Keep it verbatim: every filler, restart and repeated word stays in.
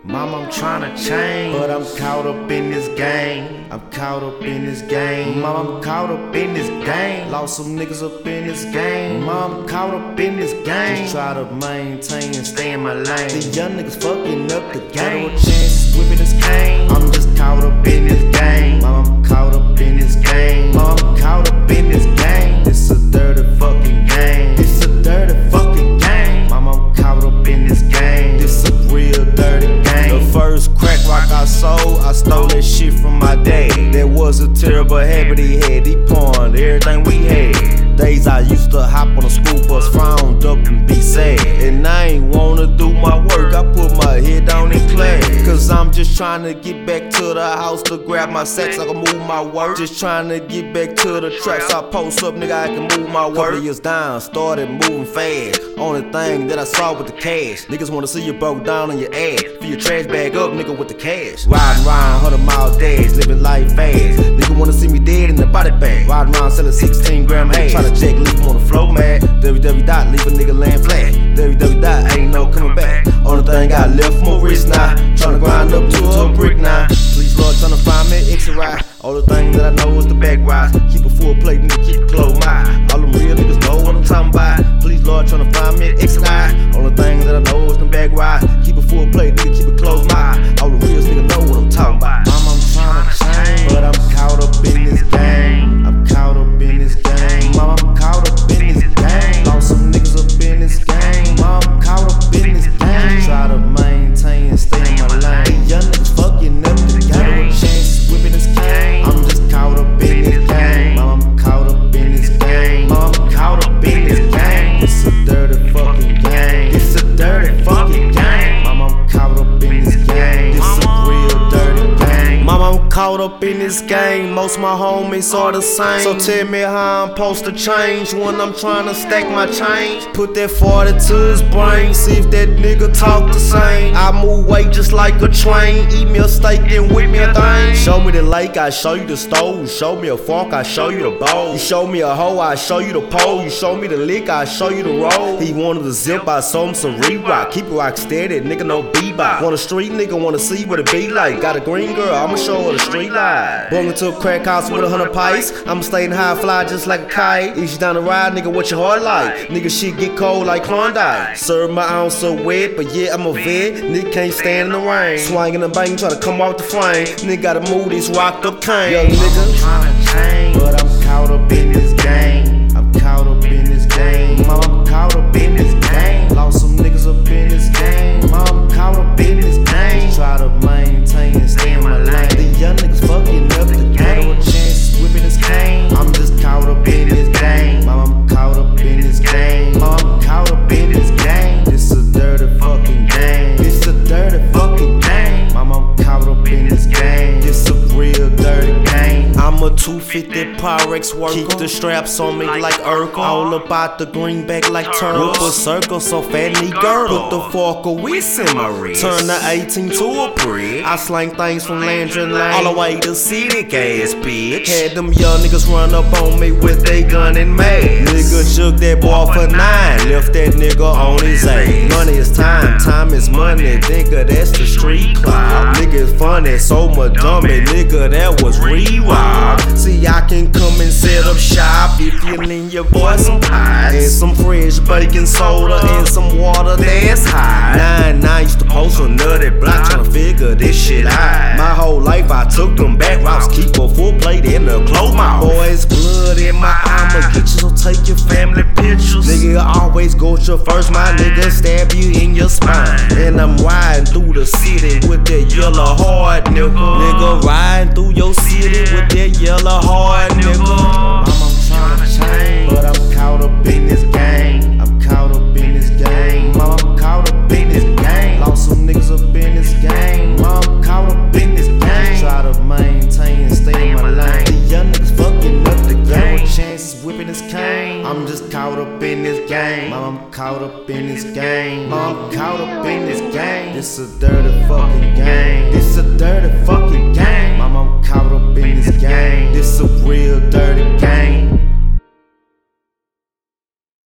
Mom, I'm tryna change, but I'm caught up in this game. I'm caught up in this game. Mom, I'm caught up in this game. Lost some niggas up in this game. Mom, I'm caught up in this game. Just try to maintain and stay in my lane. These young niggas fucking up the game. Chances whipping this cane. I'm just caught up in this game. Mom, I'm caught up in this game. Mom, I'm caught up in this game. It's a dirty fucking game. It's a dirty fucking game. Mom, I'm caught up in this game. This a real dirty game. The first crack rock I sold, I stole that shit from my dad. That was a terrible habit he had. He pawned everything we had. Days I used to hop on a school bus, frowned up and be sad. And I ain't wanna do my work, I put my head down in class. Cause I'm just trying to get back to the house to grab my sacks, I can move my work. Just trying to get back to the tracks, I post up, nigga, I can move my work. Couple years down, started moving fast. Only thing that I saw with the cash. Niggas wanna see you broke down on your ass. Fill your trash bag up, nigga, with the cash. Riding around, hundred mile days, living life fast. Nigga wanna see me dead in the body bag. Riding around selling sixteen gram hash. Try to jack, leave him on the floor, man. W W dot, leave a nigga laying flat. W W dot, ain't no coming back. Only thing I left my wrist now. Tryna grind up to a brick now. Please, Lord, tryna find me an exit ride. All the thing that I know is the back ride. Keep a full plate, nigga, keep it closed mind. All them real niggas know what I'm talking about. Please, Lord, tryna find me an exit ride. All the thing that I know is the back ride. Keep a full plate, nigga, keep it closed mind. All the real niggas know what I'm talking about. Mom, I'm tryna change, but I'm caught up in this game. I'm caught up in this game. Mom, I'm caught up in this game. Lost some niggas up in this game. Mom, I'm caught up in this game. Try to maintain and stay in my lane. These young niggas fucking up the game. Chances whipping this game. I'm just caught up in this game. Mom, I'm caught up in this game. Mom, I'm caught up in this game. It's a dirty fucking game. It's a dirty fucking game. Mom, I'm caught up in this game. It's a real dirty game. Mom, I'm caught up in this game. Most of my homies are the same. So tell me how I'm supposed to change when I'm trying to stack my change. Put that forty to his brain, see if that nigga talk the same. I move weight just like a train. Eat me a steak and whip me a thing. Show me the lake, I show you the stove. Show me a fork, I show you the bowl. You show me a hoe, I show you the pole. You show me the lick, I show you the roll. He wanted the zip, I show him some re-rock. Keep it rock steady, nigga, no bebop. Want a street nigga, wanna see what it be like. Got a green girl, I'ma show her the street light. Bung into a crack house with a hundred pikes. I'ma stay in high fly just like a kite. Easy down the ride, nigga, what your heart like? Nigga, shit get cold like Klondike. Serve my ounce so wet, but yeah, I'm a vet. Nigga can't stand in the rain. Swinging the bank, try to come off the frame. Nigga gotta move this rocked up cane. Young nigga, I'm tryna change, but I'm caught up in this game. I'm caught up in this game. Mom, I'm caught up in this game. Lost some niggas up in this game. Mom, I'm caught up in this game. Try to maintain and stay in my lane. The young niggas fucking up the game. Chances whipping this cane. I'm just caught up in this game. Mom, I'm caught up in this game. Mom, I'm caught up in this game. This a dirty fucking game. This a dirty fucking game. Mom, I'm caught up in this game. This a real dirty game. I'm a two fifty Pyrex worker. Keep the straps on me like Urkel. All about the greenback like turtle. Whip a circle so fat knee girdle. Put the fork of whiz in my wrist. Turn the eighteen to a brick. I slang things from Landry Lane all the way to city gas, bitch. Had them young niggas run up on me with they gun and mask. Nigga shook that boy for nine. Left that nigga on his ass. Money is time, time is money. Nigga, that's the street cloud. Nigga is funny, so much dummy. Nigga, that was re-rock. See, I can come and set up shop if you need your boy some pies and some fresh baking soda and some water that's high. Nine nine used to post a nutty block tryna figure this shit out. My whole life I took them back routes, keep a full plate in the clothes mouth. Boys, blood in my I'ma get you, so take your family pictures. Nigga, always go to first, my nigga stab you in your spine. And I'm riding through the city with that yellow hard nigga. Nigga, riding through your city with that yellow hard nigga. Mom, I'm tryna change, but I'm caught up in this game. I'm caught up in this game. Mom, I'm caught up in this game. Lost some niggas up in this game. Mom, I'm caught up in this game. Try to maintain and stay in my lane. The young niggas fucking up the game. Chances whipping this cane. I'm just caught up in this game. Mom, I'm caught up in this game. Mom, I'm caught up in this game. This a dirty fucking game. This a dirty fucking game. Mom, I'm caught up in this game. This a real dirty game.